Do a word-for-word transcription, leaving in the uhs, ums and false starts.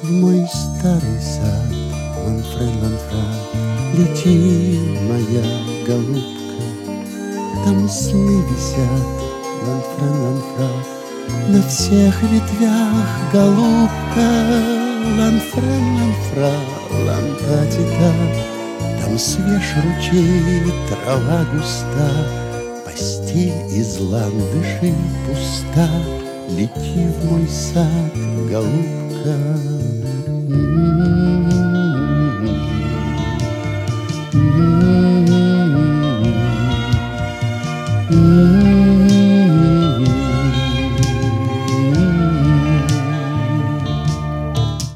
В мой старый сад, ланфрен, ланфра, лети, моя голубка. Там сны висят, ланфрен, ланфра, на всех ветвях, голубка. Ланфрен, ланфра, лантатита, там свеж ручей, трава густа, постель из ландышей пуста. Лети в мой сад, голубка.